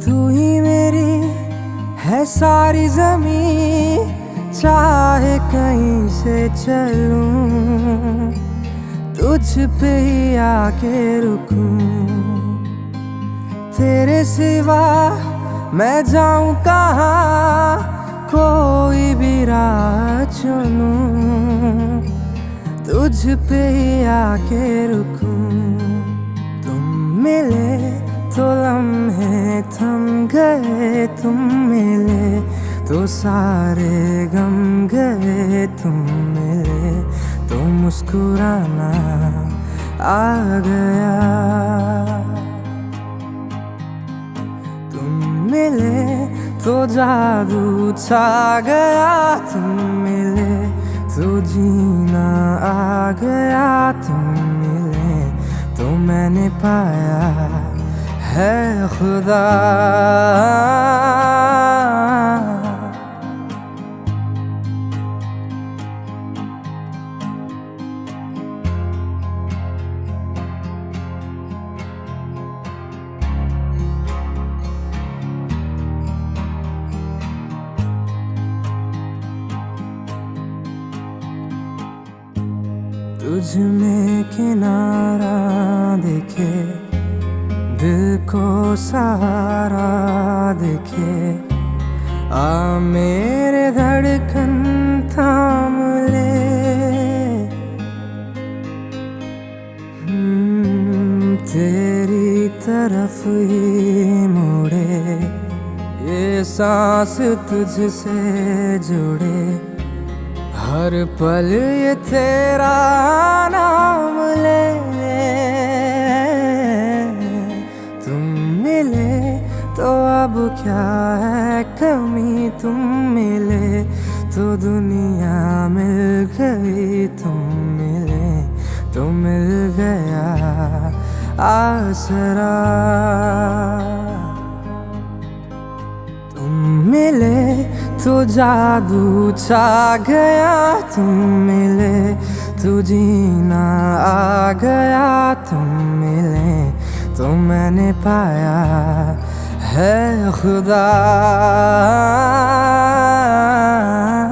तू ही मेरी है सारी ज़मीं, चाहे कहीं से चलूं तुझ पे ही आके रुकूं। तेरे सिवा मैं जाऊं कहाँ, कोई भी राह चुनूं तुझ पे ही आके रुकूं। तुम मिले तो लम्हे थम गए, तुम मिले तो सारे गम गए, तुम मिले तो मुस्कुराना आ गया। तुम मिले तो जादू छा गया, तुम मिले तो जीना आ गया। तुम मिले तो मैंने पाया है खुदा। तुझ में किनारा देखे, दिल को सहारा देखे, आ मेरे धड़कन थाम ले। तेरी तरफ ही मुड़े, ये सांस तुझसे जुड़े, हर पल ये तेरा नाम ले। तुम मिले तो अब क्या है कमी, तुम मिले तो दुनिया मिल गई। तुम मिले तो मिल गया आसरा। तुम मिले तो जादू छा गया, तुम मिले तो जीना आ गया। तुम मिले तो मैंने पाया है खुदा।